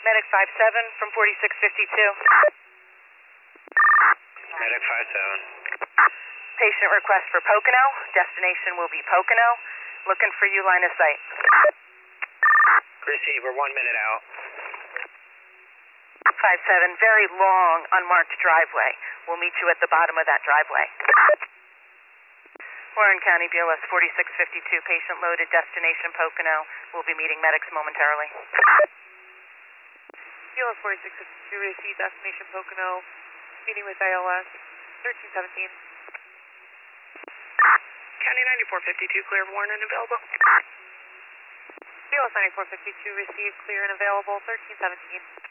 Medic 57 from 4652. Medic 57. Patient request for Pocono. Destination will be Pocono. Looking for you, line of sight. Receive, we're 1 minute out. 57, very long, unmarked driveway. We'll meet you at the bottom of that driveway. Warren County BLS 4652, patient loaded, destination Pocono. We'll be meeting medics momentarily. BLS 4652, receive, destination Pocono. Meeting with ILS 1317. County 9452, clear, warrant and available. BLS 9452, receive, clear and available 1317.